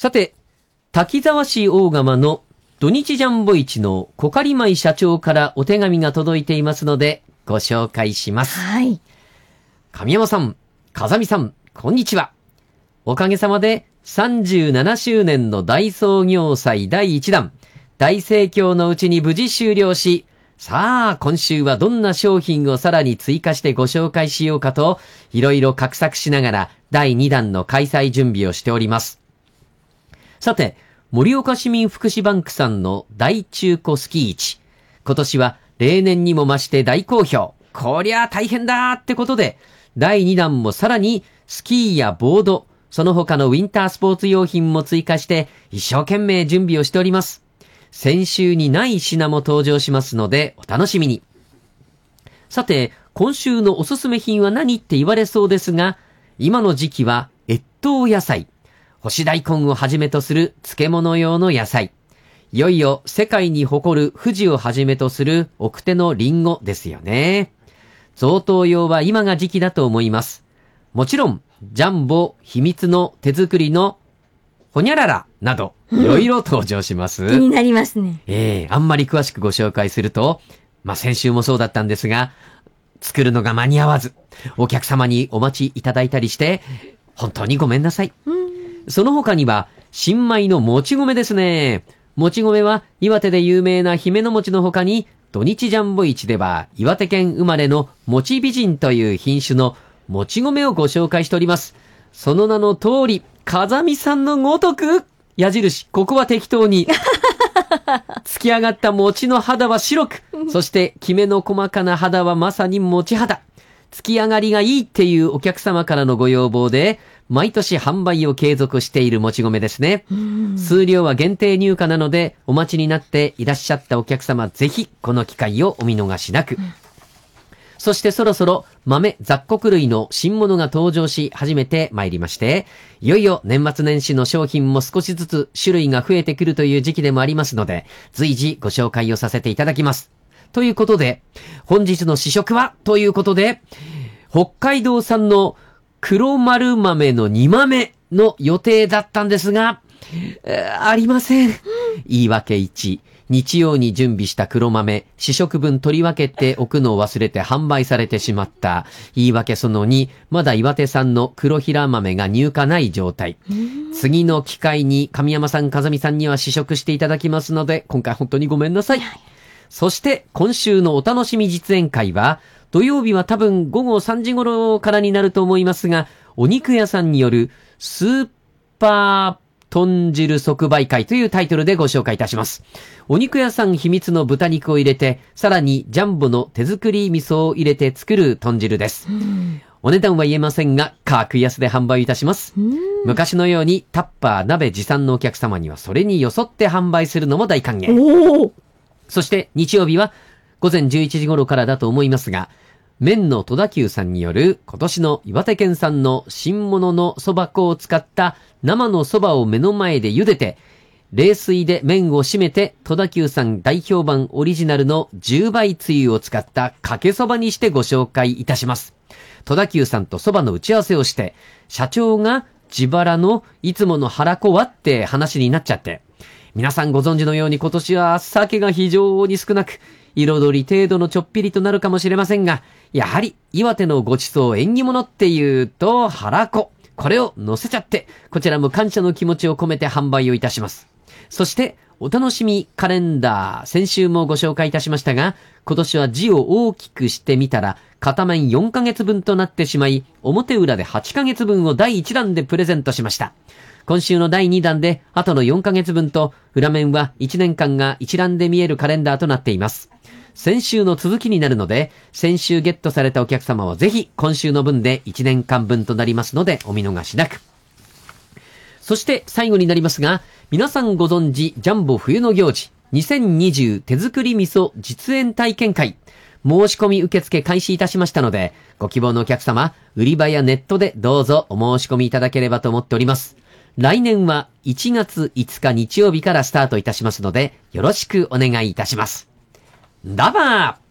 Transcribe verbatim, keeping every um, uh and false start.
さて、滝沢市大釜の土日ジャンボ市の小狩舞社長からお手紙が届いていますので、ご紹介します。 はい。 神山さん、風見さん、こんにちは。おかげさまでさんじゅうななしゅうねんの大創業祭だいいちだん、大盛況のうちに無事終了し、さあ、今週はどんな商品をさらに追加してご紹介しようかと、いろいろ画策しながらだいにだんの開催準備をしております。さて、盛岡市民福祉バンクさんの大中古スキー市。今年は例年にも増して大好評。こりゃ大変だってことで、だいにだんもさらにスキーやボード、その他のウィンタースポーツ用品も追加して一生懸命準備をしております。先週にない品も登場しますのでお楽しみに。さて、今週のおすすめ品は何って言われそうですが、今の時期は越冬野菜。干し大根をはじめとする漬物用の野菜。いよいよ世界に誇る富士をはじめとする奥手のリンゴですよね。贈答用は今が時期だと思います。もちろん、ジャンボ、秘密の手作りのほにゃららなど、いろいろ登場します。 気になりますね。 ええー、あんまり詳しくご紹介すると、まあ、先週もそうだったんですが、作るのが間に合わず、お客様にお待ちいただいたりして、本当にごめんなさい。その他には、新米のもち米ですね。もち米は岩手で有名な姫の餅の他に、土日ジャンボ市では岩手県生まれのもち美人という品種のもち米をご紹介しております。その名の通り、風見さんのごとく、矢印、ここは適当に。突き上がった餅の肌は白く、そしてきめの細かな肌はまさに餅肌。突き上がりがいいっていうお客様からのご要望で、毎年販売を継続しているもち米ですね。数量は限定入荷なので、お待ちになっていらっしゃったお客様、ぜひこの機会をお見逃しなく。そしてそろそろ豆雑穀類の新物が登場し始めてまいりまして、いよいよ年末年始の商品も少しずつ種類が増えてくるという時期でもありますので、随時ご紹介をさせていただきます。ということで、本日の試食はということで、北海道産の黒丸豆の煮豆の予定だったんですが、ありません。言い訳いち。日曜に準備した黒豆、試食分取り分けておくのを忘れて販売されてしまった。言い訳そのに、まだ岩手産の黒平豆が入荷ない状態。次の機会に神山さん、風見さんには試食していただきますので、今回本当にごめんなさい。そして今週のお楽しみ実演会は、土曜日は多分午後さんじ頃からになると思いますが、お肉屋さんによるスーパー豚汁即売会というタイトルでご紹介いたします。お肉屋さん秘密の豚肉を入れて、さらにジャンボの手作り味噌を入れて作る豚汁です。お値段は言えませんが、格安で販売いたします。昔のようにタッパー鍋持参のお客様にはそれによそって販売するのも大歓迎。そして日曜日は午前じゅういちじ頃からだと思いますが、麺の戸田久さんによる今年の岩手県産の新物の蕎麦粉を使った生の蕎麦を目の前で茹でて、冷水で麺を締めて戸田久さん大評判オリジナルのじゅうばいつゆを使ったかけ蕎麦にしてご紹介いたします。戸田久さんと蕎麦の打ち合わせをして、社長が自腹のいつもの腹子はって話になっちゃって、皆さんご存知のように今年は酒が非常に少なく、彩り程度のちょっぴりとなるかもしれませんが、やはり岩手のごちそう縁起物っていうと腹子。これを乗せちゃって、こちらも感謝の気持ちを込めて販売をいたします。そして、お楽しみカレンダー、先週もご紹介いたしましたが、今年は字を大きくしてみたら、片面よんかげつぶんとなってしまい、表裏ではちかげつぶんをだいいちだんでプレゼントしました。今週のだいにだんで、あとのよんかげつぶんと、裏面はいちねんかんが一覧で見えるカレンダーとなっています。先週の続きになるので、先週ゲットされたお客様はぜひ今週の分でいちねんかんぶんとなりますのでお見逃しなく。そして最後になりますが、皆さんご存知ジャンボ冬の行事にせんにじゅう手作り味噌実演体験会、申し込み受付開始いたしましたので、ご希望のお客様、売り場やネットでどうぞお申し込みいただければと思っております。来年はいちがついつか日曜日からスタートいたしますので、よろしくお願いいたします。だばー